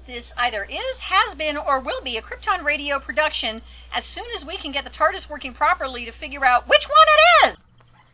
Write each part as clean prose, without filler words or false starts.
This either is, has been, or will be a Krypton Radio production as soon as we can get the TARDIS working properly to figure out which one it is!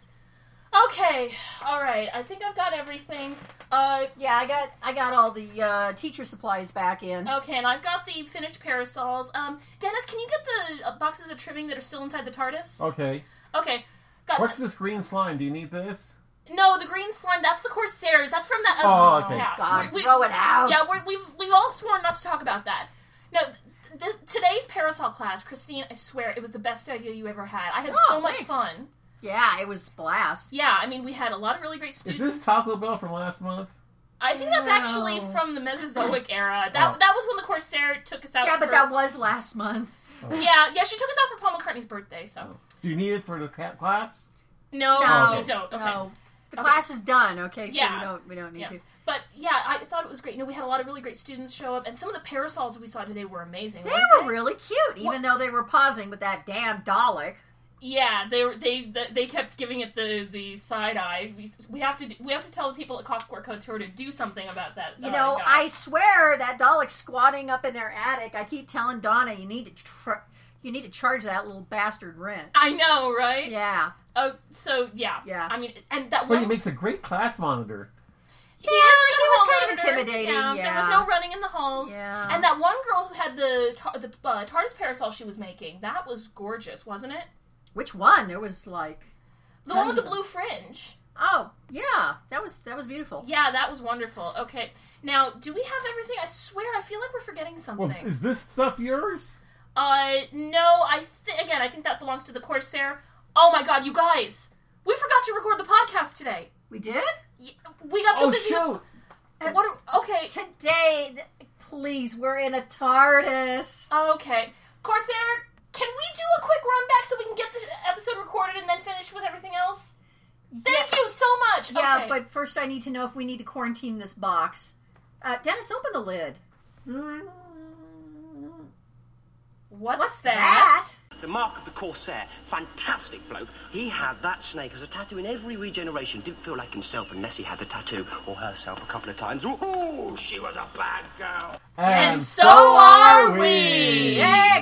Okay, alright, I think I've got everything. Yeah, I got all the teacher supplies back in. Okay, and I've got the finished parasols. Dennis, can you get the boxes of trimming that are still inside the TARDIS? Okay. Okay. What's this green slime? Do you need this? No, the green slime, that's the Corsairs. That's from that... Oh, okay. Yeah. God, throw it out. Yeah, we've all sworn not to talk about that. No, today's parasol class, Christine, I swear, it was the best idea you ever had. I had so much fun. Yeah, it was blast. Yeah, I mean, we had a lot of really great students. Is this Taco Bell from last month? I think that's actually from the Mesozoic era. That was when the Corsair took us out. Yeah, but that was last month. Oh. Yeah, she took us out for Paul McCartney's birthday, so... Do you need it for the class? No, you don't. Okay. No. The class is done, okay, so we don't need to. But, yeah, I thought it was great. We had a lot of really great students show up, and some of the parasols we saw today were amazing. They were really cute, even though they were pausing with that damn Dalek. Yeah, they kept giving it the side eye. We have to tell the people at Clockwork Couture to do something about that. You know, guy. I swear that Dalek's squatting up in their attic. I keep telling Donna you need to charge that little bastard rent. I know, right? Yeah. Oh, so yeah. I mean, and that one. But he makes a great class monitor. He was kind of intimidating. Yeah, there was no running in the halls. Yeah. And that one girl who had the TARDIS parasol she was making, that was gorgeous, wasn't it? Which one? There was like the one with the blue fringe. Oh, yeah. That was beautiful. Yeah, that was wonderful. Okay. Now, do we have everything? I swear, I feel like we're forgetting something. Well, is this stuff yours? No, I think that belongs to the Corsair. Oh my god, you guys! We forgot to record the podcast today. We did? We got so busy. Oh, shoot! Okay. Today, please, we're in a TARDIS. Okay. Corsair, can we do a quick run back so we can get the episode recorded and then finish with everything else? Thank you so much! Yeah, okay. But first I need to know if we need to quarantine this box. Dennis, open the lid. What's that? The Mark of the Corsair, fantastic bloke. He had that snake as a tattoo in every regeneration. Didn't feel like himself unless he had the tattoo, or herself a couple of times. Ooh, she was a bad girl. And so are we!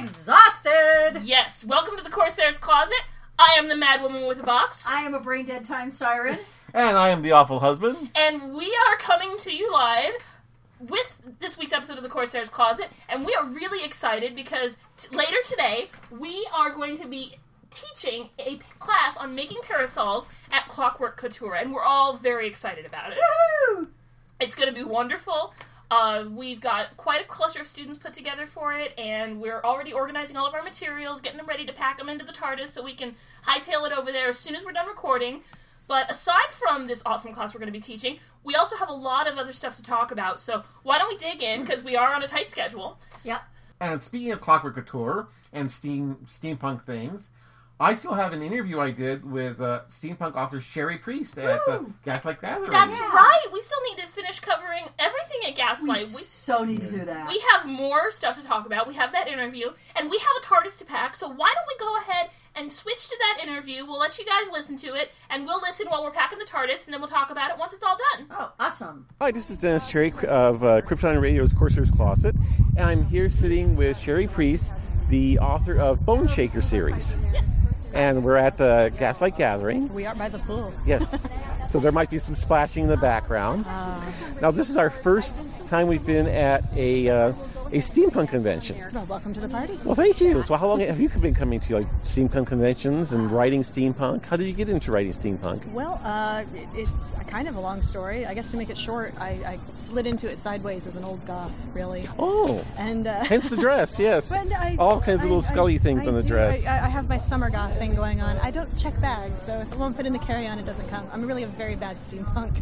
Exhausted! Yes, welcome to the Corsair's Closet. I am the mad woman with a box. I am a brain dead time siren. And I am the awful husband. And we are coming to you live with this week's episode of the Corsair's Closet, and we are really excited because later today we are going to be teaching a class on making parasols at Clockwork Couture, and we're all very excited about it. Woohoo! It's going to be wonderful. We've got quite a cluster of students put together for it, and we're already organizing all of our materials, getting them ready to pack them into the TARDIS so we can hightail it over there as soon as we're done recording. But aside from this awesome class we're going to be teaching, we also have a lot of other stuff to talk about. So why don't we dig in, because we are on a tight schedule. Yep. And speaking of Clockwork Couture and steampunk things, I still have an interview I did with steampunk author Sherry Priest at Gaslight Gathering. That's right. We still need to finish covering everything at Gaslight. We so need to do that. We have more stuff to talk about. We have that interview, and we have a TARDIS to pack. So why don't we go ahead and switch to that interview? We'll let you guys listen to it, and we'll listen while we're packing the TARDIS, and then we'll talk about it once it's all done. Oh, awesome. Hi, this is Dennis Cherry of Krypton Radio's Corsair's Closet, and I'm here sitting with Sherry Priest, the author of Bone Shaker series. Yes. And we're at the Gaslight Gathering. We are by the pool. Yes. So there might be some splashing in the background. Now, this is our first time we've been at a steampunk convention. Well, welcome to the party. Well, thank you. So how long have you been coming to steampunk conventions and writing steampunk? How did you get into writing steampunk? Well, it's kind of a long story. I guess to make it short, I slid into it sideways as an old goth, really. Oh. And hence the dress, yes. All kinds of little scully things on the dress. I have my summer goth thing going on. I don't check bags, so if it won't fit in the carry-on, it doesn't come. I'm really a very bad steampunk.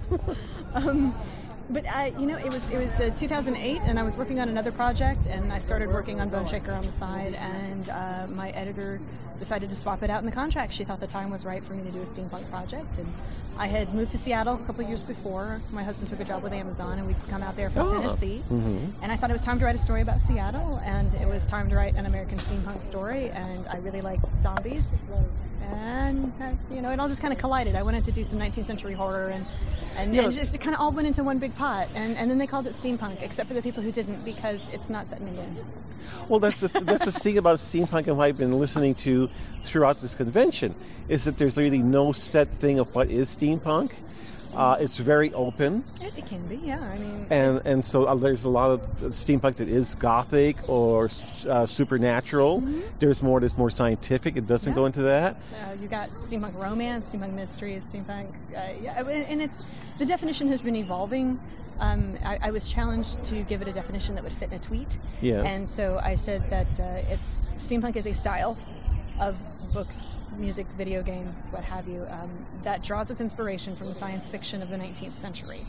But it was 2008, and I was working on another project, and I started working on Bone Shaker on the side, and my editor decided to swap it out in the contract. She thought the time was right for me to do a steampunk project, and I had moved to Seattle a couple of years before. My husband took a job with Amazon, and we'd come out there from Tennessee, and I thought it was time to write a story about Seattle, and it was time to write an American steampunk story, and I really like zombies. And it all just kind of collided. I wanted to do some 19th century horror, and Yeah. just it kind of all went into one big pot. And then they called it steampunk, except for the people who didn't, because it's not set in England. Well, that's the thing about steampunk and what I've been listening to throughout this convention, is that there's really no set thing of what is steampunk. It's very open. It can be, yeah. I mean, And so there's a lot of steampunk that is gothic or supernatural. There's more that's more scientific. It doesn't go into that. you got steampunk romance, steampunk mystery, steampunk, and it's the definition has been evolving. I was challenged to give it a definition that would fit in a tweet. Yes. And so I said that it's steampunk is a style of books, music, video games, what have you, that draws its inspiration from the science fiction of the 19th century.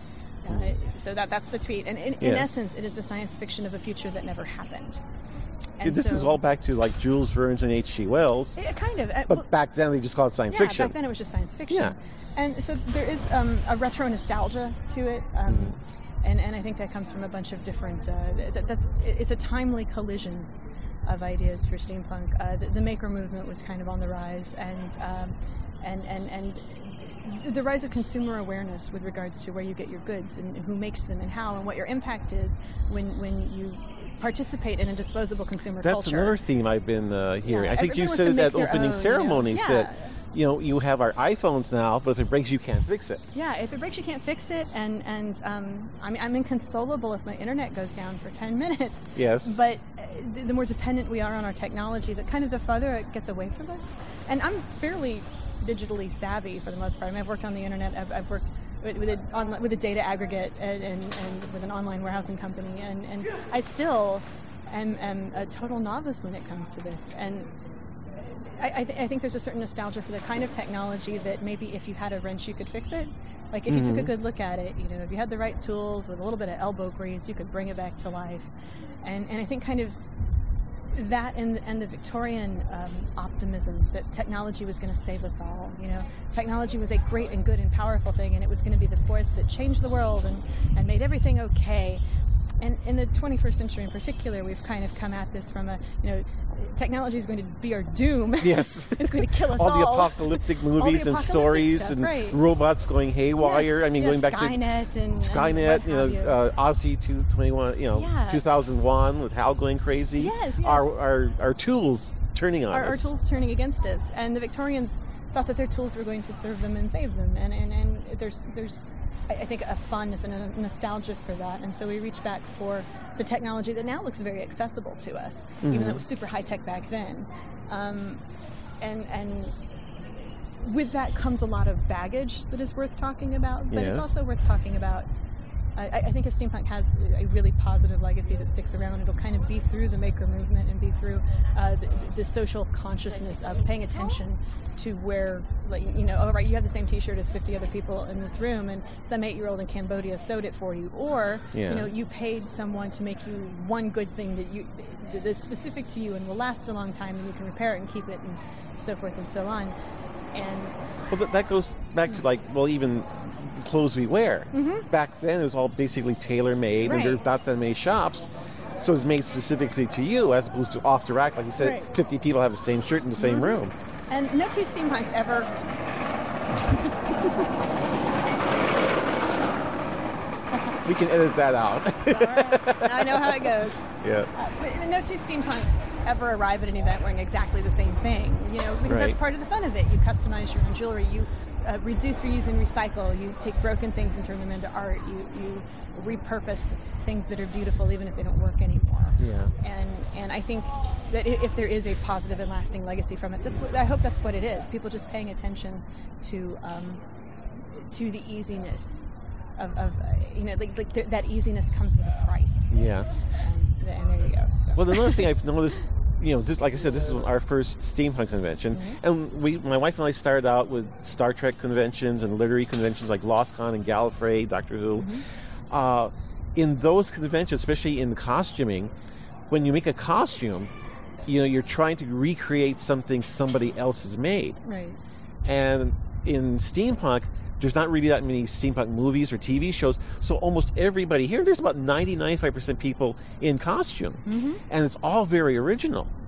So that's the tweet. And in Yes. essence, it is the science fiction of a future that never happened. This is all back to like Jules Verne's and H.G. Wells. Yeah, kind of. But back then they just called it science fiction. Back then it was just science fiction. Yeah. And so there is a retro nostalgia to it. And I think that comes from a bunch of different... it's a timely collision of ideas for steampunk. The maker movement was kind of on the rise, and the rise of consumer awareness with regards to where you get your goods and who makes them and how and what your impact is when you participate in a disposable consumer That's culture. another theme I've been hearing. I think Everyone you wants said to it make at their opening own, ceremonies Yeah. that you have our iPhones now, but if it breaks, you can't fix it. Yeah, if it breaks, you can't fix it, and I'm inconsolable if my internet goes down for 10 minutes. Yes. But the more dependent we are on our technology, the farther it gets away from us. And I'm fairly digitally savvy for the most part. I mean, I've worked on the internet. I've worked with a data aggregate and with an online warehousing company, and I still am a total novice when it comes to this. And I think there's a certain nostalgia for the kind of technology that maybe if you had a wrench, you could fix it. Like if you took a good look at it, if you had the right tools with a little bit of elbow grease, you could bring it back to life. And I think kind of that and the Victorian optimism that technology was going to save us all. Technology was a great and good and powerful thing, and it was going to be the force that changed the world and made everything okay. And in the 21st century in particular, we've kind of come at this from technology is going to be our doom. Yes. It's going to kill us all all. the apocalyptic movies and apocalyptic stories stuff, and right. robots going haywire. Yes, I mean, yes, going back Skynet to and Skynet, what have you. Aussie 221, Yeah. 2001 with Hal going crazy. Yes. Our tools turning on Our us. tools turning against us, and the Victorians thought that their tools were going to serve them and save them, and there's I think a fondness and a nostalgia for that, and so we reach back for the technology that now looks very accessible to us, even though it was super high tech back then, and with that comes a lot of baggage that is worth talking about, but Yes. it's also worth talking about. I think if steampunk has a really positive legacy that sticks around, it'll kind of be through the maker movement and be through the social consciousness of paying attention to where, oh, right, you have the same T-shirt as 50 other people in this room, and some 8-year-old in Cambodia sewed it for you, or you paid someone to make you one good thing that is specific to you and will last a long time, and you can repair it and keep it, and so forth and so on. And well, that goes back to even the clothes we wear. Back then, it was all basically tailor-made, and Right. there's not that many shops. So it's made specifically to you, as opposed to off the rack. Like you said, Right. 50 people have the same shirt in the same room. And no two steampunks ever. We can edit that out. Now I know how it goes. Yeah. But no two steampunks ever arrive at an event wearing exactly the same thing, because Right. that's part of the fun of it. You customize your own jewelry, you reduce, reuse, and recycle. You take broken things and turn them into art. You repurpose things that are beautiful even if they don't work anymore. Yeah. And I think that if there is a positive and lasting legacy from it, I hope that's what it is. People just paying attention to the easiness of that easiness comes with a price. Yeah. And there you go. So. Well, another thing I've noticed, just like I said, this is our first steampunk convention, and my wife and I started out with Star Trek conventions and literary conventions like LostCon and Gallifrey, Doctor Who. In those conventions, especially in costuming, when you make a costume, you're trying to recreate something somebody else has made. Right. And in steampunk, there's not really that many steampunk movies or TV shows, so almost everybody here, there's about 90-95% people in costume, and it's all very original.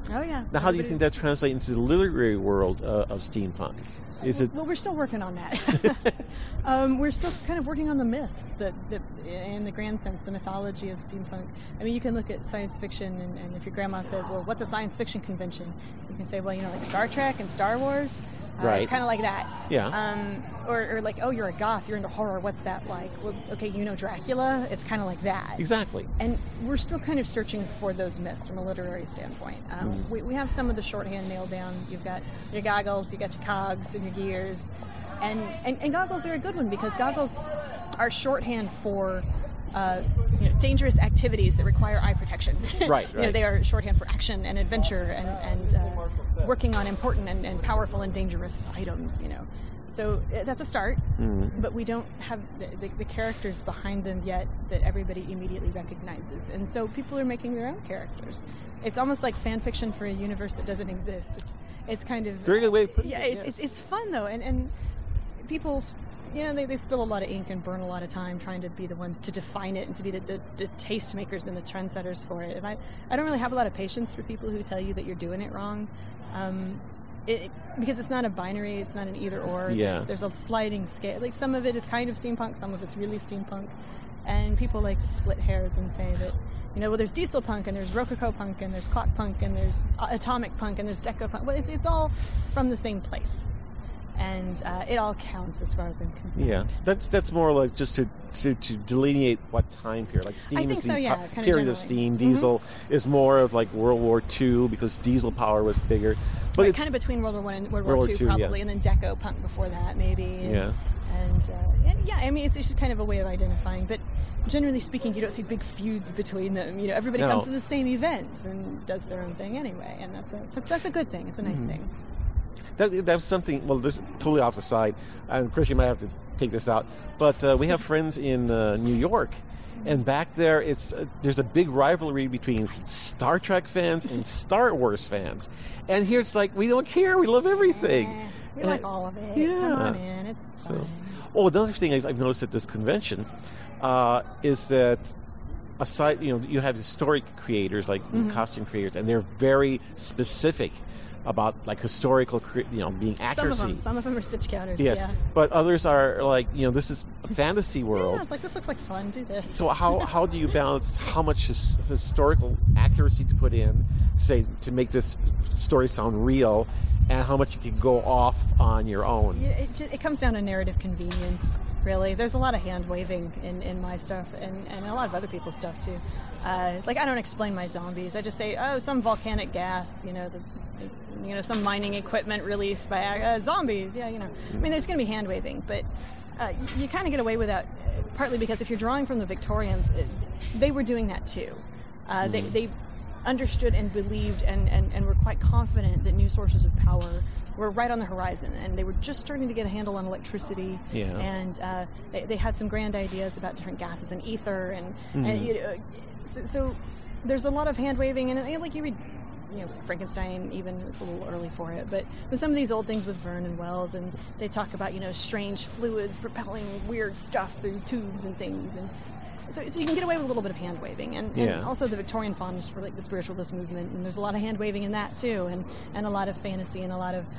Oh yeah. Now, how do you think that translates into the literary world of steampunk? Is it? Well, we're still working on that. We're still kind of working on the myths that in the grand sense, the mythology of steampunk. I mean, you can look at science fiction, and if your grandma says, "Well, what's a science fiction convention?" You can say, "Well, like Star Trek and Star Wars." Right. It's kind of like that. Yeah. Or like, oh, you're a goth, you're into horror. What's that like? Well, okay, Dracula. It's kind of like that. Exactly. And we're still kind of searching for those myths from a literary standpoint. We have some of the shorthand nailed down. You've got your goggles, you got your cogs and your gears, and goggles are a good one because goggles are shorthand for dangerous activities that require eye protection. Right. They are shorthand for action and adventure and working on important and powerful and dangerous items. So that's a start, but we don't have the characters behind them yet that everybody immediately recognizes. And so people are making their own characters. It's almost like fan fiction for a universe that doesn't exist. It's kind of... Very good way of putting it. Yeah, it's fun, though. And people's... they spill a lot of ink and burn a lot of time trying to be the ones to define it and to be the taste makers and the trendsetters for it. And I don't really have a lot of patience for people who tell you that you're doing it wrong. Because it's not a binary, it's not an either or. Yeah. There's a sliding scale. Like some of it is kind of steampunk, some of it's really steampunk, and people like to split hairs and say that well, there's diesel punk and there's rococo punk and there's clock punk and there's atomic punk and there's deco punk. Well, it's all from the same place, and it all counts as far as I'm concerned. Yeah, that's more like just to delineate what time period. Like steam is the period of steam. Diesel is more of like World War II because diesel power was bigger. But it's kind of between World War I and World War II probably, and then deco punk before that maybe. I mean it's just kind of a way of identifying. But generally speaking, you don't see big feuds between them. Everybody comes to the same events and does their own thing anyway, and that's a good thing. It's a nice thing. That's something. Well, this is totally off the side, and Chris, you might have to take this out. But we have friends in New York, and back there, there's a big rivalry between Star Trek fans and Star Wars fans. And here it's like we don't care. We love everything. We like all of it. Yeah. Come on in. It's fun. Another thing I've noticed at this convention is that aside, you have historic creators like costume creators, and they're very specific about like historical, being accuracy. Some of them are stitch counters. Yes, yeah. But others are like, this is a fantasy world. Yeah, it's like this looks like fun. Do this. So how do you balance how much historical accuracy to put in, say, to make this story sound real, and how much you can go off on your own? It comes down to narrative convenience. Really, there's a lot of hand waving in my stuff and a lot of other people's stuff too. Like I don't explain my zombies. I just say, some volcanic gas, some mining equipment released by zombies. Yeah, I mean, there's going to be hand waving, but you kind of get away with that partly because if you're drawing from the Victorians, they were doing that too. They understood and believed and were quite confident that new sources of power were right on the horizon, and they were just starting to get a handle on electricity. Yeah. And they had some grand ideas about different gases and ether, and so there's a lot of hand waving, and like you read, Frankenstein, even it's a little early for it, but with some of these old things with Verne and Wells, and they talk about strange fluids propelling weird stuff through tubes and things, and so you can get away with a little bit of hand waving, and also the Victorian fondness for like the spiritualist movement, and there's a lot of hand waving in that too, and a lot of fantasy and a lot of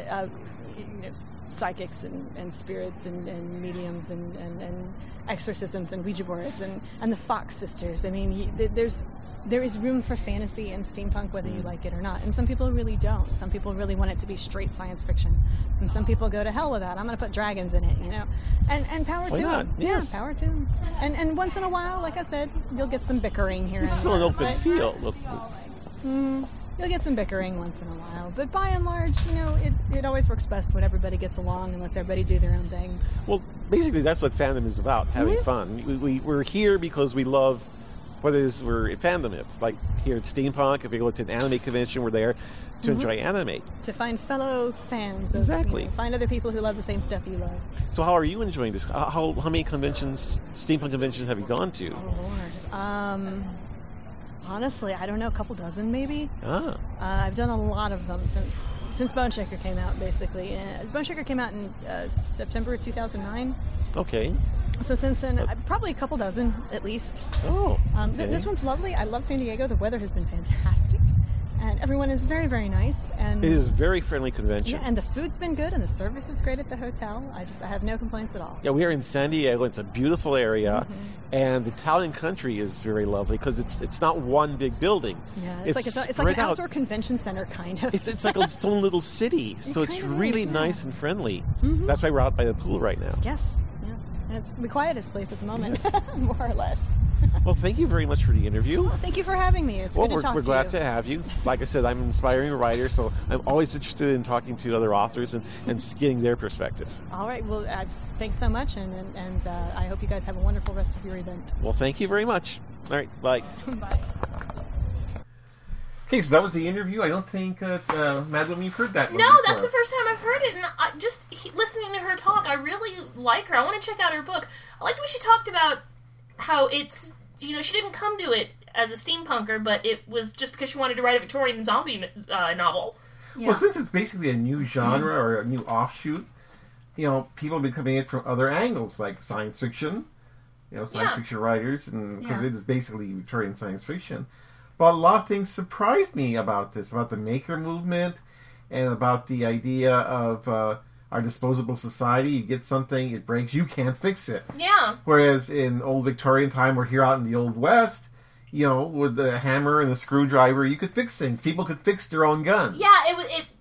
psychics and spirits and mediums and exorcisms and Ouija boards and the Fox sisters. I mean, there is room for fantasy and steampunk whether you like it or not, and some people really don't. Some people really want it to be straight science fiction, and some people go to hell with that. I'm going to put dragons in it, and power to them. Yes. Yeah, power to them. And once in a while, like I said, you'll get some bickering here. It's still an open field. You'll get some bickering once in a while, but by and large, it always works best when everybody gets along and lets everybody do their own thing. Well, basically, that's what fandom is about, having fun. We're here because we love what it is we're fandom of. Like here at Steampunk, if we go to an anime convention, we're there to enjoy anime. To find fellow fans. Exactly. Find other people who love the same stuff you love. So how are you enjoying this? How many conventions, steampunk conventions, have you gone to? Oh, Lord. Honestly, I don't know, a couple dozen maybe. I've done a lot of them since Bone Shaker came out, basically. Bone Shaker came out in September 2009. Okay. So since then, probably a couple dozen at least. Oh. Okay. This one's lovely. I love San Diego. The weather has been fantastic. and everyone is very, very nice. And It is a very friendly convention. yeah, and the food's been good, and the service is great at the hotel. I have no complaints at all. Yeah, we are in San Diego. It's a beautiful area, and the town and country is very lovely because it's not one big building. Yeah, it's like spread an out. outdoor convention center kind of. It's like its own little city, so it's kind of really is, yeah. nice and friendly. That's why we're out by the pool right now. Yes. It's the quietest place at the moment, more or less. Well, thank you very much for the interview. Well, thank you for having me. It's good to talk we're to glad you. to have you. Like I said, I'm an inspiring writer, so I'm always interested in talking to other authors and getting their perspective. All right. Well, thanks so much, and I hope you guys have a wonderful rest of your event. Well, thank you very much. All right, bye. Bye. Okay, so that was the interview. I don't think, Madeline, you've heard that one No, before. that's the first time I've heard it, and listening to her talk, I really like her. I want to check out her book. I liked when she talked about how it's, she didn't come to it as a steampunker, but it was just because she wanted to write a Victorian zombie novel. Yeah. Well, since it's basically a new genre or a new offshoot, people have been coming at it from other angles, like science fiction, science fiction writers, and because it is basically Victorian science fiction. But a lot of things surprised me about this, about the maker movement, and about the idea of our disposable society. You get something, it breaks, you can't fix it. Yeah. Whereas in old Victorian time, or here out in the Old West, with the hammer and the screwdriver, you could fix things. People could fix their own guns. Yeah,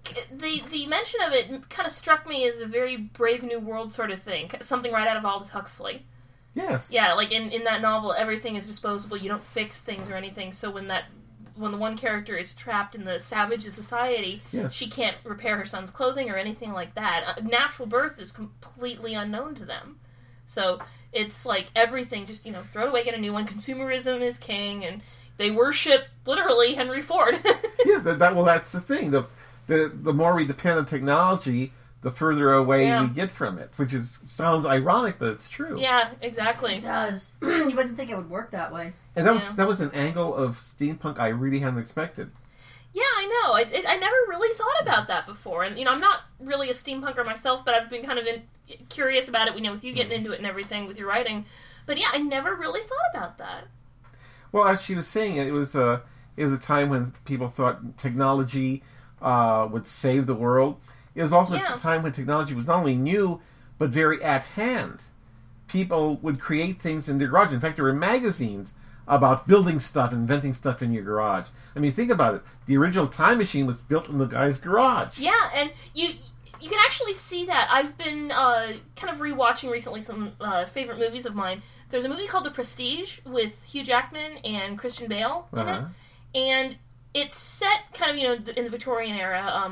the mention of it kind of struck me as a very Brave New World sort of thing, something right out of Aldous Huxley. Yes. Yeah, like in that novel, everything is disposable. You don't fix things or anything. So when the one character is trapped in the savage society, Yes. she can't repair her son's clothing or anything like that. Natural birth is completely unknown to them. So it's like everything, just throw it away, get a new one. Consumerism is king, and they worship literally Henry Ford. Yes. That's the thing. The more we depend on technology, the further away we get from it, which sounds ironic, but it's true. Yeah, exactly. It does. You wouldn't think it would work that way. And that was an angle of steampunk I really hadn't expected. Yeah, I know. I never really thought about that before. And, I'm not really a steampunker myself, but I've been kind of curious about it, with you getting into it and everything with your writing. But yeah, I never really thought about that. Well, as she was saying, it was a time when people thought technology would save the world. It was also a time when technology was not only new, but very at hand. People would create things in their garage. In fact, there were magazines about building stuff, inventing stuff in your garage. I mean, think about it. The original time machine was built in the guy's garage. Yeah, and you can actually see that. I've been kind of rewatching recently some favorite movies of mine. There's a movie called The Prestige with Hugh Jackman and Christian Bale in it. And it's set kind of, in the Victorian era.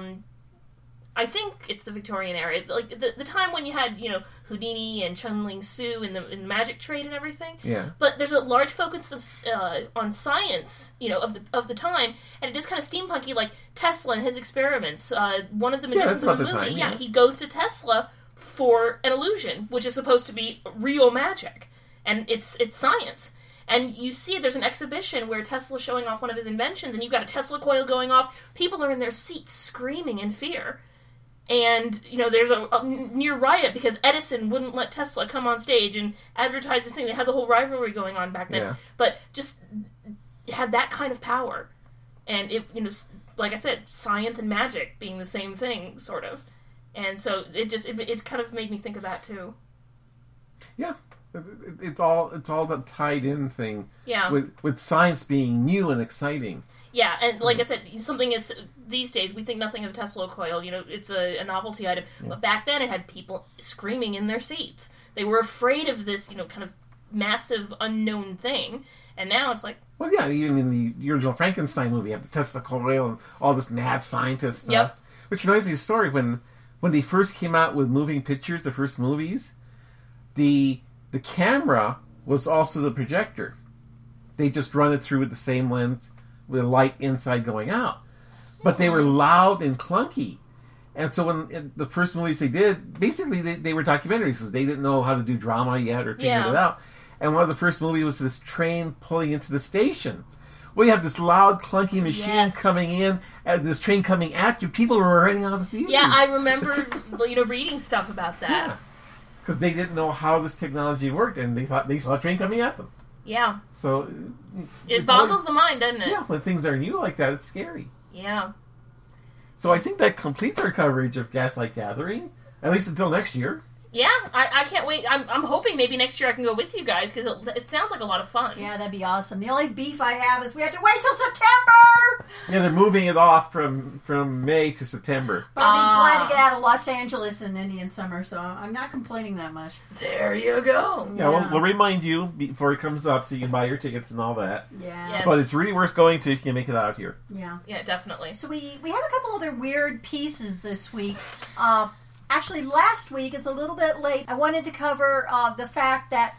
I think it's the Victorian era, like the time when you had Houdini and Chun-Ling Su in the magic trade and everything. Yeah. But there's a large focus on science, of the time, and it is kind of steampunky, like Tesla and his experiments. One of the magicians in the movie, he goes to Tesla for an illusion, which is supposed to be real magic, and it's science. And you see there's an exhibition where Tesla's showing off one of his inventions, and you've got a Tesla coil going off. People are in their seats screaming in fear. And, there's a near riot because Edison wouldn't let Tesla come on stage and advertise this thing. They had the whole rivalry going on back then. Yeah. But just had that kind of power. And, it, like I said, science and magic being the same thing, sort of. And so it kind of made me think of that, too. Yeah. It's all that tied in thing. Yeah. With science being new and exciting. Yeah, and like I said, something is, these days, we think nothing of a Tesla coil, it's a novelty item. Yeah. But back then, it had people screaming in their seats. They were afraid of this, kind of massive, unknown thing. And now it's like... Well, yeah, even in the original Frankenstein movie, you have the Tesla coil and all this mad scientist stuff. Yep. Which reminds me of a story, when they first came out with moving pictures, the first movies, the camera was also the projector. They just run it through with the same lens, with a light inside going out. But they were loud and clunky. And so in the first movies they did, basically they were documentaries because they didn't know how to do drama yet or figured it out. And one of the first movies was this train pulling into the station. Well, you have this loud, clunky machine coming in, and this train coming at you. People were running out of the theaters. Yeah, I remember reading stuff about that. Yeah. Because they didn't know how this technology worked, and they thought they saw a train coming at them. Yeah. So it boggles the mind, doesn't it? Yeah, when things are new like that, it's scary. Yeah. So I think that completes our coverage of Gaslight Gathering, at least until next year. Yeah, I can't wait. I'm hoping maybe next year I can go with you guys, because it sounds like a lot of fun. Yeah, that'd be awesome. The only beef I have is we have to wait till September! Yeah, they're moving it off from May to September. But I'll be glad to get out of Los Angeles in Indian summer, so I'm not complaining that much. There you go. Yeah, we'll remind you before it comes up so you can buy your tickets and all that. Yeah. Yes. But it's really worth going to if you can make it out here. Yeah. Yeah, definitely. So we have a couple other weird pieces this week. Actually, last week is a little bit late. I wanted to cover the fact that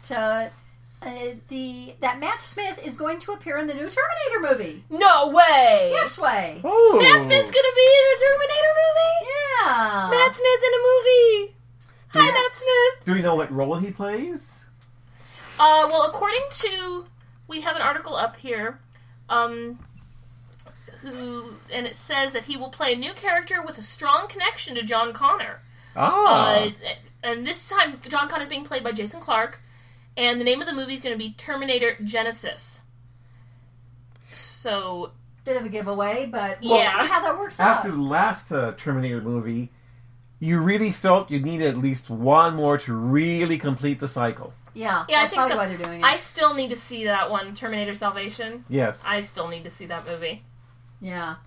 that Matt Smith is going to appear in the new Terminator movie. No way! Yes way. Oh. Matt Smith's gonna be in the Terminator movie? Yeah. Matt Smith in a movie! Hi, Yes. Matt Smith! Do we know what role he plays? Well, according to... We have an article up here, and it says that he will play a new character with a strong connection to John Connor. And this time, John Connor being played by Jason Clarke, and the name of the movie is going to be Terminator Genesis. So... Bit of a giveaway, but Yeah. we'll see how that works After out. the last Terminator movie, you really felt you needed at least one more to really complete the cycle. Yeah, Yeah, I that's think probably so. why they're doing it. I still need to see that one, Terminator Salvation. Yes. I still need to see that movie. Yeah.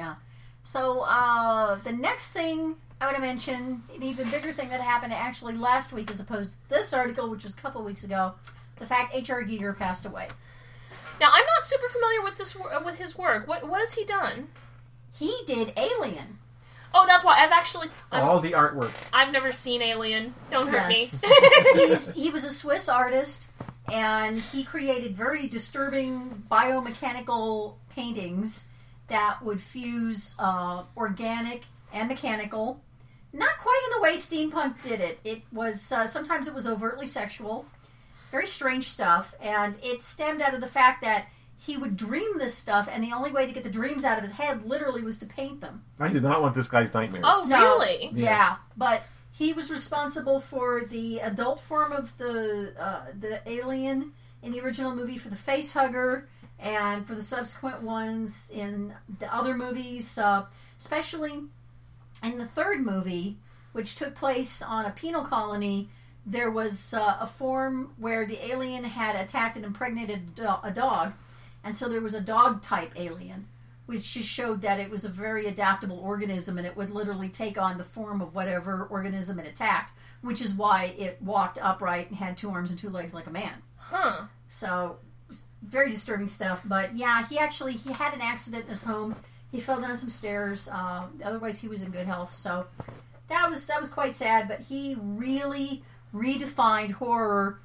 So, the next thing I want to mention, an even bigger thing that happened actually last week as opposed to this article, which was a couple weeks ago, the fact H.R. Giger passed away. Now, I'm not super familiar with his work. What has he done? He did Alien. Oh, that's why All the artwork. I've never seen Alien. Don't hurt Yes. me. He was a Swiss artist, and he created very disturbing biomechanical paintings that would fuse organic and mechanical. Not quite in the way steampunk did it. It was sometimes it was overtly sexual, very strange stuff, and it stemmed out of the fact that he would dream this stuff, and the only way to get the dreams out of his head literally was to paint them. I do not want this guy's nightmares. Oh, No. really? Yeah, but he was responsible for the adult form of the alien in the original movie, for the face hugger, and for the subsequent ones in the other movies, especially in the third movie, which took place on a penal colony. There was a form where the alien had attacked and impregnated a dog, and so there was a dog-type alien, which just showed that it was a very adaptable organism, and it would literally take on the form of whatever organism it attacked, which is why it walked upright and had 2 arms and 2 legs like a man. Huh. So, very disturbing stuff. But yeah, he had an accident in his home. He fell down some stairs. Otherwise, he was in good health. So that was quite sad. But he really redefined horror,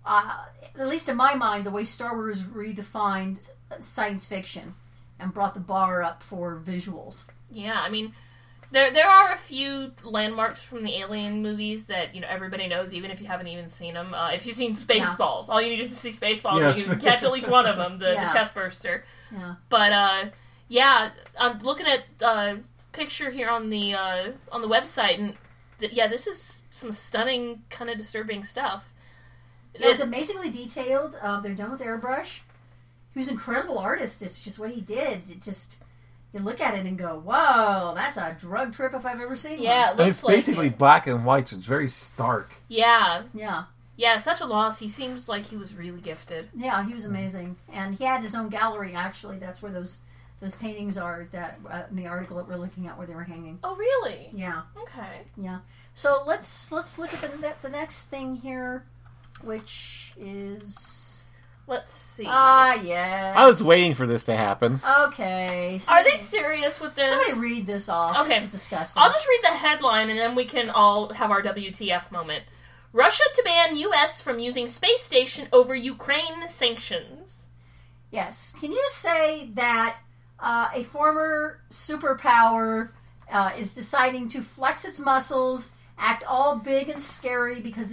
at least in my mind, the way Star Wars redefined science fiction and brought the bar up for visuals. Yeah, I mean, there are a few landmarks from the Alien movies that, you know, everybody knows, even if you haven't even seen them. If you've seen Spaceballs, all you need is to see Spaceballs, Yes. and you can catch at least one of them, the chest burster. Yeah. But yeah, I'm looking at picture here on the website, and this is some stunning, kind of disturbing stuff. It was amazingly detailed. They're done with airbrush. He was an incredible artist. It's just what he did. It just, you look at it and go, whoa, that's a drug trip if I've ever seen Yeah, one. it looks It's like basically it. black and white, so it's very stark. Yeah, Yeah. such a loss. He seems like he was really gifted. Yeah, he was amazing. And he had his own gallery, actually. That's where those paintings are that in the article that we're looking at where they were hanging. Oh, really? Yeah. Okay. Yeah. So let's look at the next thing here, which is... Let's see. yes. I was waiting for this to happen. Okay. Are they serious with this? Somebody read this off. Okay. This is disgusting. I'll just read the headline, and then we can all have our WTF moment. Russia to ban U.S. from using space station over Ukraine sanctions. Yes. Can you say that a former superpower is deciding to flex its muscles, act all big and scary because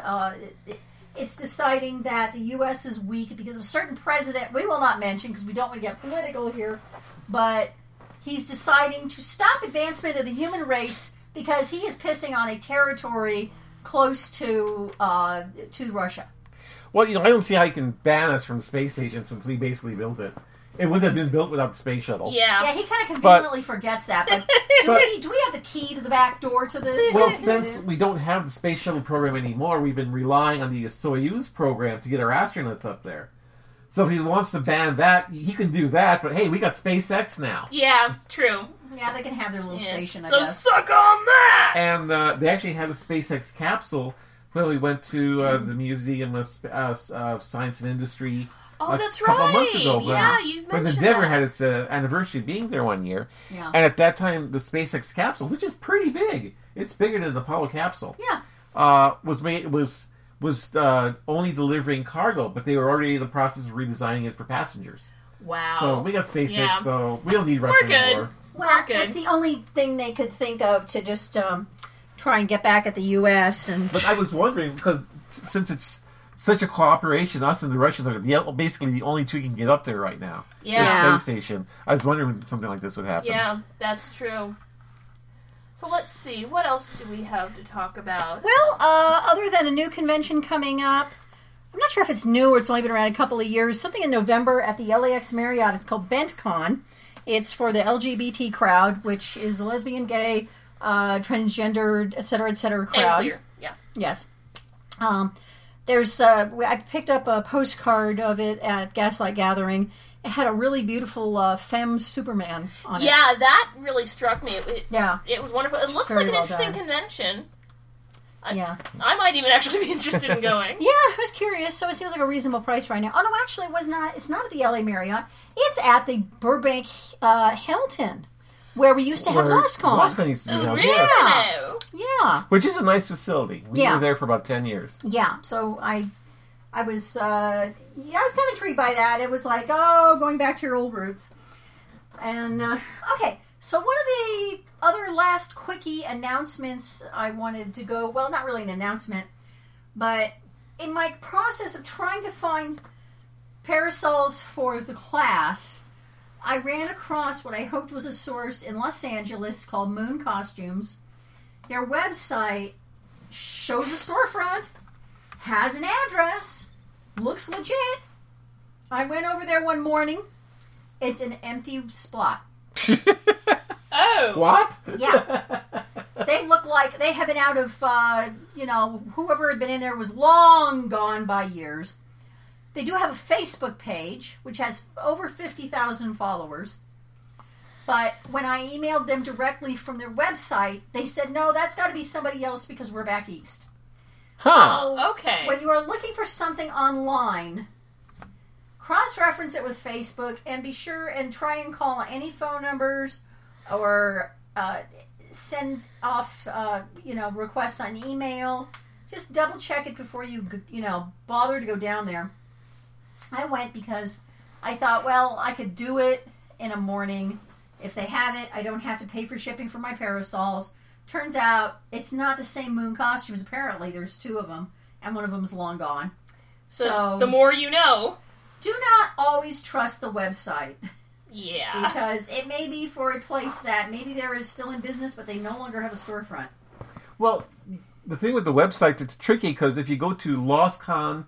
it's deciding that the U.S. is weak because of a certain president we will not mention because we don't want to get political here, but he's deciding to stop advancement of the human race because he is pissing on a territory close to Russia. Well, I don't see how you can ban us from the space station since we basically built it. it wouldn't have been built without the space shuttle. Yeah. Yeah, he kind of conveniently forgets that. But do we have the key to the back door to this? Well, since we don't have the space shuttle program anymore, we've been relying on the Soyuz program to get our astronauts up there. So if he wants to ban that, he can do that. But hey, we got SpaceX now. Yeah, true. Yeah, they can have their little station, I so guess. suck on that! And they actually had a SpaceX capsule when we went to the Museum of Science and Industry that's couple right. months ago. Yeah, you when mentioned Endeavour that. had its anniversary of being there one year. Yeah. And at that time, the SpaceX capsule, which is pretty big, it's bigger than the Apollo capsule. Yeah. Was only delivering cargo, but they were already in the process of redesigning it for passengers. Wow. So we got SpaceX, Yeah. so we don't need Russia good. anymore. Well, good. that's the only thing they could think of to just try and get back at the U.S. And But I was wondering, because since it's such a cooperation, us and the Russians are basically the only two who can get up there right now. Yeah. The space station. I was wondering when something like this would happen. Yeah, that's true. So let's see, what else do we have to talk about? well, other than a new convention coming up, I'm not sure if it's new or it's only been around a couple of years. Something in November at the LAX Marriott. It's called BentCon. It's for the LGBT crowd, which is the lesbian, gay, transgender, et cetera, crowd. And queer, yeah. Yes. There's I picked up a postcard of it at Gaslight Gathering. It had a really beautiful femme Superman on it. Yeah, that really struck me. Yeah. It was wonderful. It looks very like an well interesting done. convention. Yeah. I might even actually be interested in going. Yeah, I was curious. So it seems like a reasonable price right now. Oh no, actually, it was not. It's not at the LA Marriott. It's at the Burbank Hilton, where we used to have LostCon. LostCon used to be Oh, held, really? yes. Yeah, Which is a nice facility. We Yeah. were there for about 10 years. yeah. So I was kind of intrigued by that. It was like, oh, going back to your old roots. And okay, so one of the other last quickie announcements I wanted to go. Well, not really an announcement, but in my process of trying to find parasols for the class, I ran across what I hoped was a source in Los Angeles called Moon Costumes. Their website shows a storefront, has an address, looks legit. I went over there one morning. It's an empty spot. Oh. What? Yeah. They look like they have been out of, whoever had been in there was long gone by years. They do have a Facebook page, which has over 50,000 followers. But when I emailed them directly from their website, they said, no, that's got to be somebody else because we're back east. Huh. So Okay. when you are looking for something online, cross-reference it with Facebook and be sure and try and call any phone numbers or send off, requests on email. Just double check it before you, bother to go down there. I went because I thought, well, I could do it in a morning. If they have it, I don't have to pay for shipping for my parasols. Turns out it's not the same Moon Costumes. Apparently, there's two of them, and one of them's long gone. So the more you know. do not always trust the website Yeah. because it may be for a place that maybe they're still in business, but they no longer have a storefront. Well, the thing with the websites, it's tricky because if you go to lostcon.com,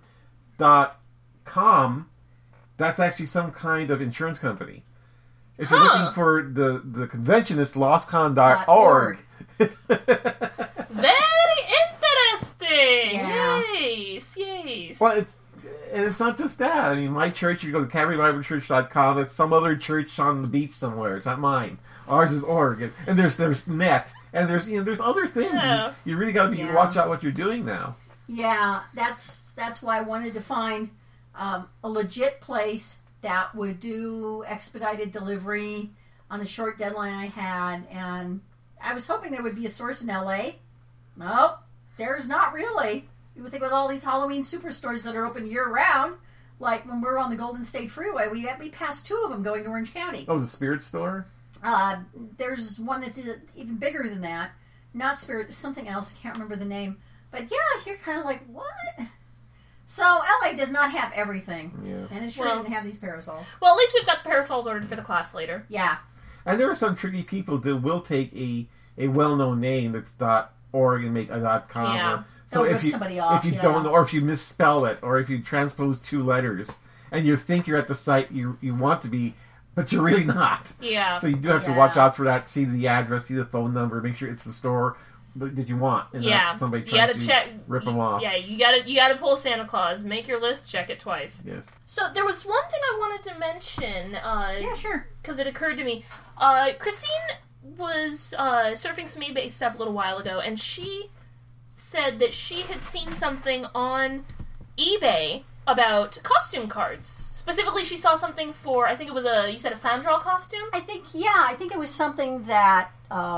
that's actually some kind of insurance company. If you're looking for the convention, it's lostcon.org. Very interesting. Yeah. Yes. Well, it's not just that. I mean, my church, you go to CalvaryBibleChurch.com, it's some other church on the beach somewhere. It's not mine. Ours is org. And there's net. And there's other things. Yeah. You really got to Yeah. watch out what you're doing now. Yeah, that's why I wanted to find a legit place that would do expedited delivery on the short deadline I had, and I was hoping there would be a source in LA. Nope, there's not really. You would think with all these Halloween superstores that are open year round, like when we're on the Golden State Freeway, we passed two of them going to Orange County. Oh, the Spirit Store? There's one that's even bigger than that. Not Spirit, something else. I can't remember the name. But yeah, you're kind of like, what? So LA does not have everything. Yeah. And it sure Well- didn't have these parasols. Well, at least we've got parasols ordered for the class later. Yeah. And there are some tricky people that will take a well-known name that's .org and make a .com. Yeah. Or, so They'll if rip you somebody off, if you yeah. don't, or if you misspell it, or if you transpose two letters, and you think you're at the site you want to be, but you're really not. Yeah. So you do have to watch out for that. See the address, see the phone number, make sure it's the store that you want, and not somebody trying to rip them off. Yeah, you gotta pull Santa Claus. Make your list, check it twice. Yes. So there was one thing I wanted to mention. Yeah, sure. Because it occurred to me. Christine was surfing some eBay stuff a little while ago, and she said that she had seen something on eBay about costume cards. Specifically, she saw something for, I think it was you said a Fandral costume? I think it was something that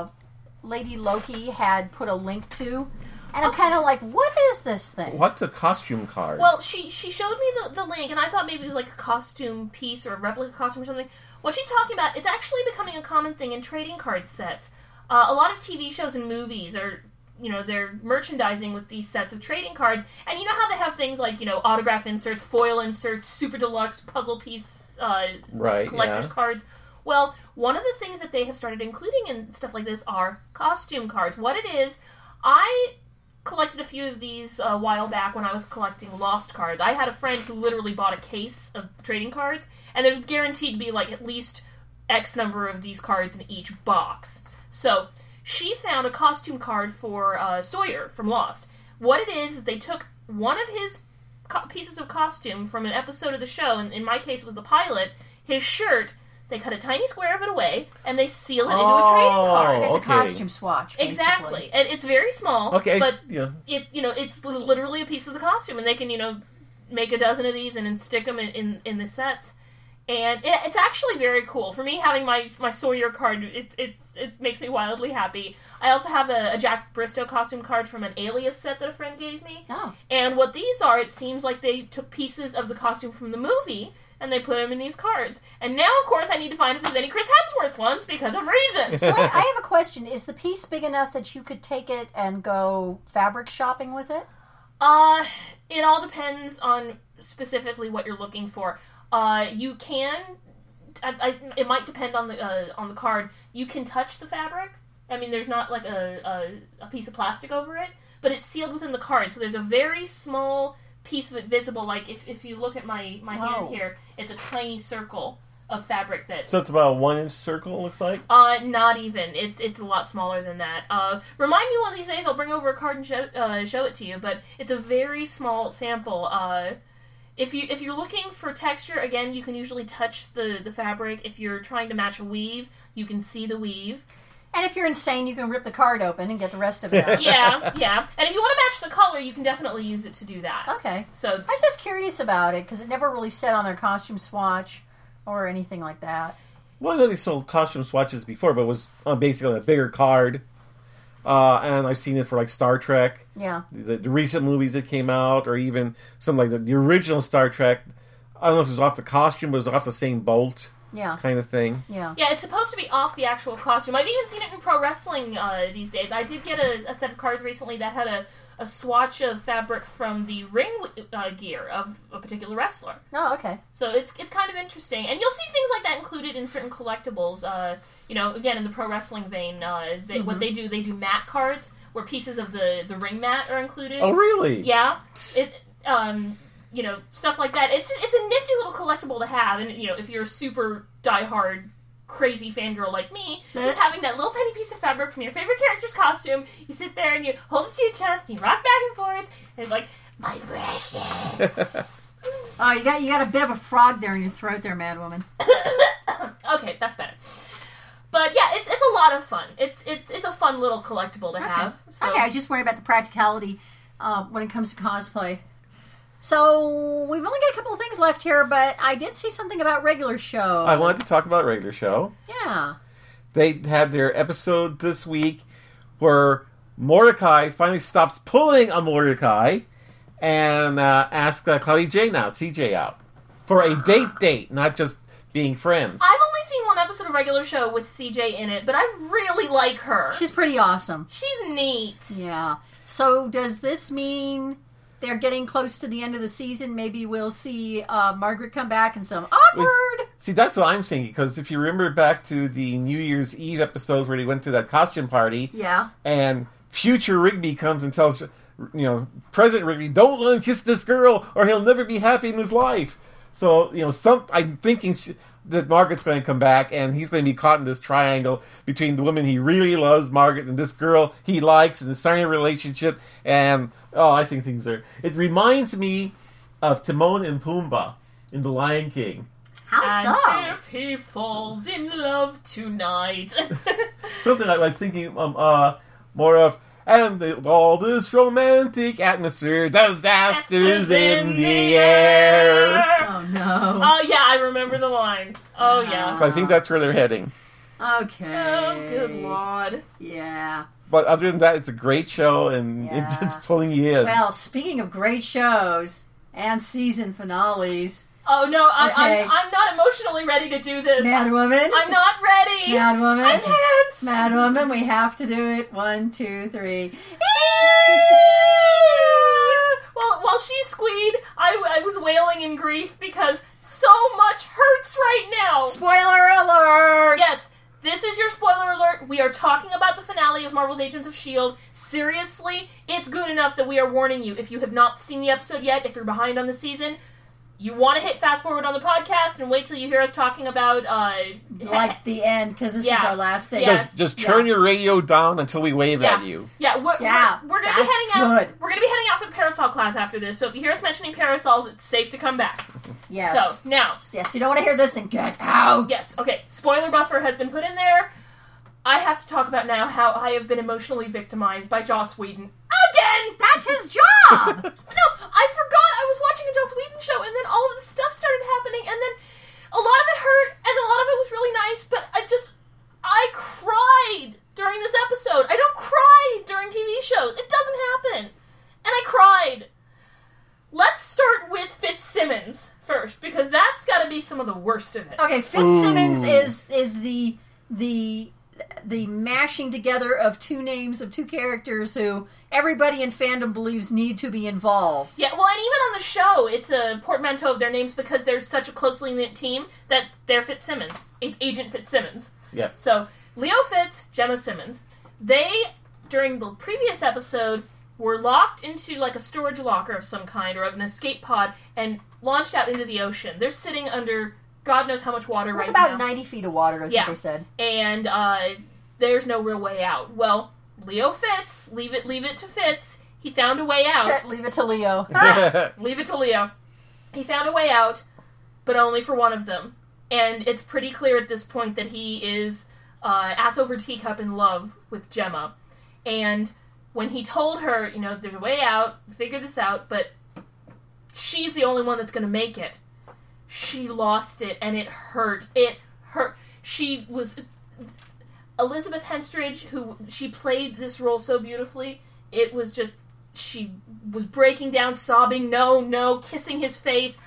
Lady Loki had put a link to. And I'm kind of like, what is this thing? What's a costume card? Well, she showed me the link, and I thought maybe it was like a costume piece or a replica costume or something. What she's talking about, it's actually becoming a common thing in trading card sets. A lot of TV shows and movies are, they're merchandising with these sets of trading cards. And you know how they have things like, autograph inserts, foil inserts, super deluxe puzzle piece collector's cards? Well, one of the things that they have started including in stuff like this are costume cards. What it is, I collected a few of these a while back when I was collecting Lost cards. I had a friend who literally bought a case of trading cards, and there's guaranteed to be like at least X number of these cards in each box. So she found a costume card for Sawyer from Lost. What it is they took one of his pieces of costume from an episode of the show, and in my case it was the pilot, his shirt. They cut a tiny square of it away, and they seal it into a trading card. It's a costume swatch, basically. Exactly. And it's very small, but it's literally a piece of the costume, and they can, make a dozen of these and then stick them in the sets. And it's actually very cool. For me, having my Sawyer card, it makes me wildly happy. I also have a Jack Bristow costume card from an Alias set that a friend gave me. Oh. And what these are, it seems like they took pieces of the costume from the movie, and they put them in these cards. And now, of course, I need to find if there's any Chris Hemsworth ones because of reasons. So I have a question. Is the piece big enough that you could take it and go fabric shopping with it? It all depends on specifically what you're looking for. You can... it might depend on the card. You can touch the fabric. I mean, there's not like a piece of plastic over it, but it's sealed within the card. So there's a very small piece of it visible. Like if you look at my hand here, it's a tiny circle of fabric that. So it's about a 1-inch circle. It looks like. Not even. It's a lot smaller than that. Remind me one of these days. I'll bring over a card and show it to you. But it's a very small sample. If you're looking for texture, again, you can usually touch the fabric. If you're trying to match a weave, you can see the weave. And if you're insane, you can rip the card open and get the rest of it out. Yeah. And if you want to match the color, you can definitely use it to do that. Okay. So I was just curious about it, because it never really said on their costume swatch or anything like that. Well, I know they sold costume swatches before, but it was basically on a bigger card. And I've seen it for, like, Star Trek. Yeah. The recent movies that came out, or even some, like, the original Star Trek. I don't know if it was off the costume, but it was off the same bolt. Yeah. Kind of thing. Yeah. Yeah, it's supposed to be off the actual costume. I've even seen it in pro wrestling these days. I did get a set of cards recently that had a swatch of fabric from the ring gear of a particular wrestler. Oh, okay. So it's kind of interesting. And you'll see things like that included in certain collectibles. Again, in the pro wrestling vein, what they do mat cards where pieces of the ring mat are included. Oh, really? Yeah. Stuff like that. It's a nifty little collectible to have, and if you're a super diehard crazy fangirl like me, just having that little tiny piece of fabric from your favorite character's costume, you sit there and you hold it to your chest, and you rock back and forth, and it's like, my precious. Oh, you got a bit of a frog there in your throat there, Mad Woman. Okay, that's better. But yeah, it's a lot of fun. It's a fun little collectible to have. So. Okay, I just worry about the practicality when it comes to cosplay. So, we've only got a couple of things left here, but I did see something about Regular Show. I wanted to talk about Regular Show. Yeah. They had their episode this week where Mordecai finally stops pulling on Mordecai and asks Cloudy Jane out, CJ out, for a date, not just being friends. I've only seen one episode of Regular Show with CJ in it, but I really like her. She's pretty awesome. She's neat. Yeah. So, does this mean they're getting close to the end of the season? Maybe we'll see Margaret come back and some awkward. See, that's what I'm thinking, because if you remember back to the New Year's Eve episodes where they went to that costume party, yeah, and future Rigby comes and tells President Rigby, don't let him kiss this girl or he'll never be happy in his life. So, I'm thinking that Margaret's going to come back, and he's going to be caught in this triangle between the woman he really loves, Margaret, and this girl he likes, and starting a relationship. And I think things are. It reminds me of Timon and Pumbaa in The Lion King. How so? And if he falls in love tonight. Something I was thinking more of. And all this romantic atmosphere, disasters in the air. Oh, no. Oh, yeah, I remember the line. Oh, yeah. So I think that's where they're heading. Okay. Oh, good Lord. Yeah. But other than that, it's a great show, and Yeah. it's pulling you in. Well, speaking of great shows and season finales, Oh, no, Okay. I'm not emotionally ready to do this. Mad Woman. I'm not ready. Mad Woman. I can't. Mad Woman, we have to do it. 1, 2, 3. Well, while she squeed, I was wailing in grief because so much hurts right now. Spoiler alert! Yes, this is your spoiler alert. We are talking about the finale of Marvel's Agents of S.H.I.E.L.D. Seriously, it's good enough that we are warning you. If you have not seen the episode yet, if you're behind on the season, you want to hit fast forward on the podcast and wait till you hear us talking about, Like the end, because this is Yeah. our last thing. Yeah. Just turn your radio down until we wave Yeah. at you. Yeah, we're gonna be that's heading out. good. We're gonna be heading out for the parasol class after this. So if you hear us mentioning parasols, it's safe to come back. Yes. So, now. Yes, you don't want to hear this, then get out! Yes. Okay. Spoiler buffer has been put in there. I have to talk about now how I have been emotionally victimized by Joss Whedon again. That's his job! No, I forgot I was watching a Joss Whedon show, and then all of this stuff started happening, and then a lot of it hurt, and a lot of it was really nice. But I cried during this episode. I don't cry during TV shows. It doesn't happen. And I cried. Let's start with Fitzsimmons first, because that's got to be some of the worst of it. Okay, Fitzsimmons is the mashing together of two names of two characters who everybody in fandom believes need to be involved. Yeah, well, and even on the show, it's a portmanteau of their names because they're such a closely knit team that they're Fitzsimmons. It's Agent Fitzsimmons. Yeah. So, Leo Fitz, Gemma Simmons. They, during the previous episode, were locked into like a storage locker of some kind or an escape pod and launched out into the ocean. They're sitting under God knows how much water It was right now. about 90 feet of water, I think they said. And there's no real way out. Well, Leo Fitz, leave it to Fitz. He found a way out. Leave it to Leo. Leave it to Leo. He found a way out, but only for one of them. And it's pretty clear at this point that he is ass over teacup in love with Gemma. And when he told her, there's a way out, figure this out, but she's the only one that's going to make it, she lost it, and it hurt. It hurt. She was... Elizabeth Henstridge, she played this role so beautifully, it was just... She was breaking down, sobbing, no, kissing his face.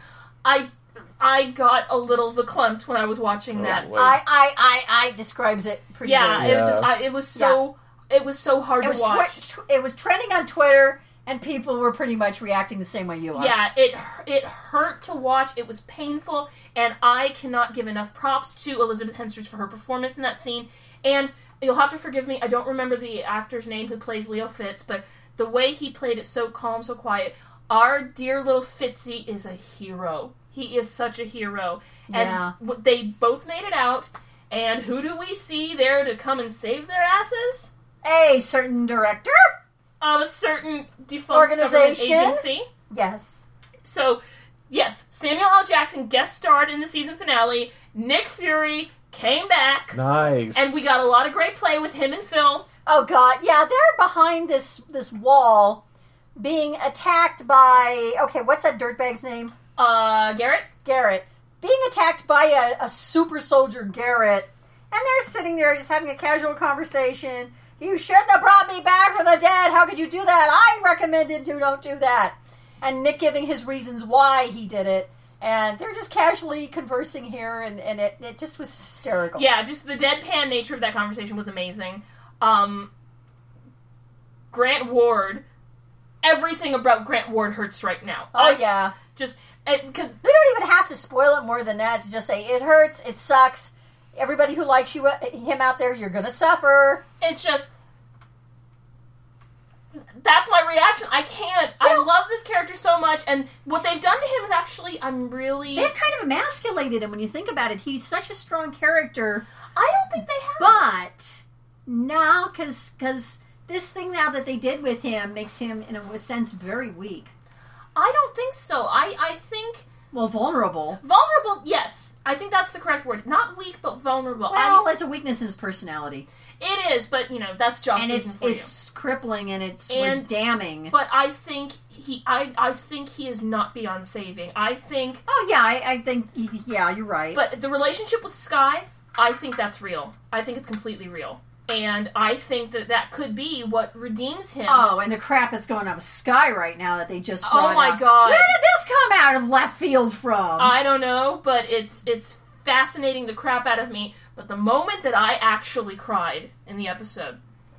I got a little verklempt when I was watching that. I describes it pretty Yeah, good. it was just... it was so hard to watch. It was trending on Twitter, and people were pretty much reacting the same way you are. Yeah, it hurt to watch. It was painful, and I cannot give enough props to Elizabeth Henstridge for her performance in that scene. And you'll have to forgive me, I don't remember the actor's name who plays Leo Fitz, but the way he played it so calm, so quiet. Our dear little Fitzy is a hero. He is such a hero. And they both made it out, and who do we see there to come and save their asses? A certain director of a certain defunct organization agency. Yes. So, yes, Samuel L. Jackson guest starred in the season finale. Nick Fury came back. Nice. And we got a lot of great play with him and Phil. Oh, God. Yeah, they're behind this wall being attacked by... Okay, what's that dirtbag's name? Garrett. Garrett. Being attacked by a super soldier, Garrett. And they're sitting there just having a casual conversation. You shouldn't have brought me back from the dead. How could you do that? I recommended you don't do that. And Nick giving his reasons why he did it. And they're just casually conversing here, and it just was hysterical. Yeah, just the deadpan nature of that conversation was amazing. Grant Ward, everything about Grant Ward hurts right now. Yeah. Just, because... We don't even have to spoil it more than that to just say, it hurts, it sucks. Everybody who likes him out there, you're gonna suffer. It's just... that's my reaction. I can't. I love this character so much, and what they've done to him is actually, They've kind of emasculated him when you think about it. He's such a strong character. I don't think they have. But now, because this thing now that they did with him makes him, in a sense, very weak. I don't think so. I think... Well, vulnerable. Vulnerable, yes. I think that's the correct word. Not weak, but vulnerable. Well, it's a weakness in his personality. It is, but, that's Joss and Whedon for you. it's crippling and was damning. But I think I think he is not beyond saving. I think... Oh, yeah, I think... Yeah, you're right. But the relationship with Skye, I think that's real. I think it's completely real. And I think that could be what redeems him. Oh, and the crap that's going on with Skye right now that they just brought Oh my out. God. Where did this come out of left field from? I don't know, but it's fascinating the crap out of me. But the moment that I actually cried in the episode,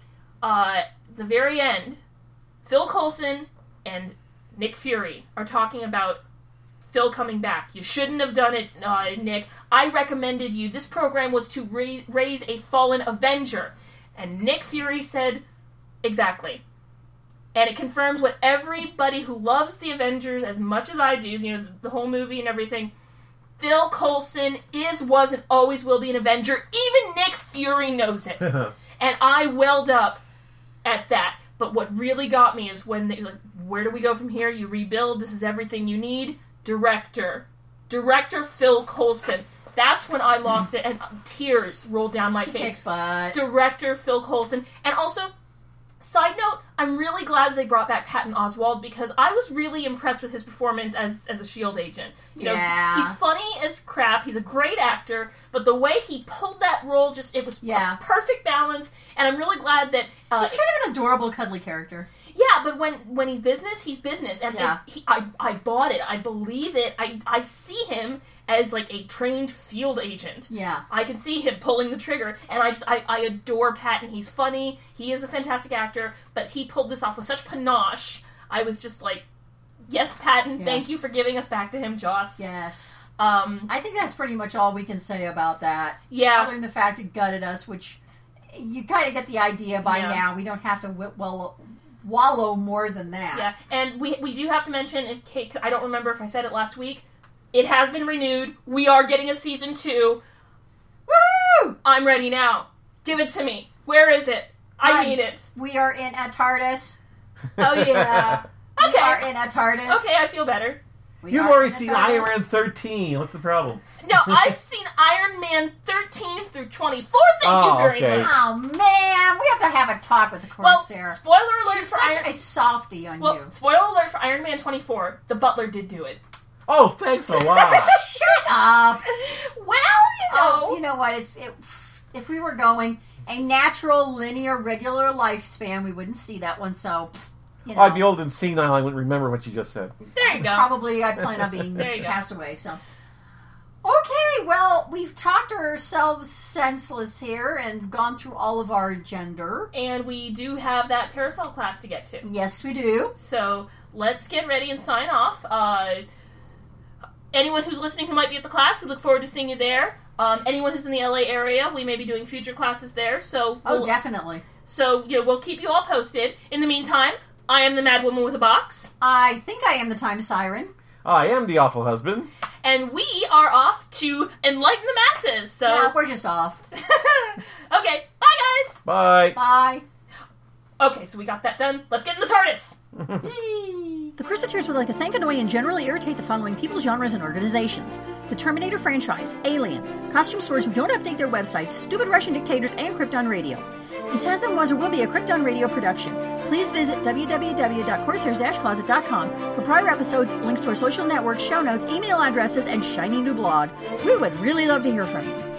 the very end, Phil Coulson and Nick Fury are talking about Phil coming back. You shouldn't have done it, Nick. I recommended you. This program was to raise a fallen Avenger. And Nick Fury said, exactly. And it confirms what everybody who loves the Avengers as much as I do, the whole movie and everything, Phil Coulson was, and always will be an Avenger. Even Nick Fury knows it. And I welled up at that. But what really got me is when they like, where do we go from here? You rebuild. This is everything you need. Director Phil Coulson. That's when I lost it, and tears rolled down my face. Kicks butt. Director Phil Coulson. And also, side note, I'm really glad they brought back Patton Oswalt, because I was really impressed with his performance as a S.H.I.E.L.D. agent. He's funny as crap, he's a great actor, but the way he pulled that role, it was a perfect balance, and I'm really glad that... he's kind of an adorable, cuddly character. Yeah, but when he's business, and I bought it, I believe it, I see him as like a trained field agent. Yeah. I can see him pulling the trigger, and I adore Patton. He's funny, he is a fantastic actor, but he pulled this off with such panache. I was just like, yes, Patton, thank you for giving us back to him, Joss. Yes. I think that's pretty much all we can say about that. Yeah. Other than the fact it gutted us, which you kind of get the idea by now. We don't have to wallow more than that. Yeah, and we do have to mention, in case, I don't remember if I said it last week, it has been renewed. We are getting a season 2. Woo! I'm ready now. Give it to me. Where is it? I need it. We are in a TARDIS. Oh, yeah. Okay. We are in a TARDIS. Okay, I feel better. You've already seen Iron Man 13. What's the problem? No, I've seen Iron Man 13 through 24. Thank you very much. Oh, man. We have to have a talk with the Corsair. Well, spoiler alert She's for such a softie on you. Spoiler alert for Iron Man 24. The Butler did do it. Oh, thanks a lot. Shut up. Well, you know what? If we were going a natural, linear, regular lifespan, we wouldn't see that one, so... I'd be old and senile. I wouldn't remember what you just said. There you go. Probably I plan on being passed away, so... Okay, well, we've talked ourselves senseless here and gone through all of our gender. And we do have that Parasol class to get to. Yes, we do. So, let's get ready and sign off. Anyone who's listening who might be at the class, we look forward to seeing you there. Anyone who's in the LA area, we may be doing future classes there, so... definitely. So, we'll keep you all posted. In the meantime, I am the Mad Woman with a Box. I think I am the Time Siren. I am the Awful Husband. And we are off to enlighten the masses, so... Yeah, we're just off. Okay, bye guys! Bye. Bye. Okay, so we got that done. Let's get in the TARDIS! The Crusateers would like to thank, annoy, and generally irritate the following people, genres, and organizations: the Terminator franchise, Alien, costume stores who don't update their websites, stupid Russian dictators, and Krypton Radio. This has been, was, or will be a Krypton Radio production. Please visit www.corsairs-closet.com for prior episodes, links to our social networks, show notes, email addresses, and shiny new blog. We would really love to hear from you.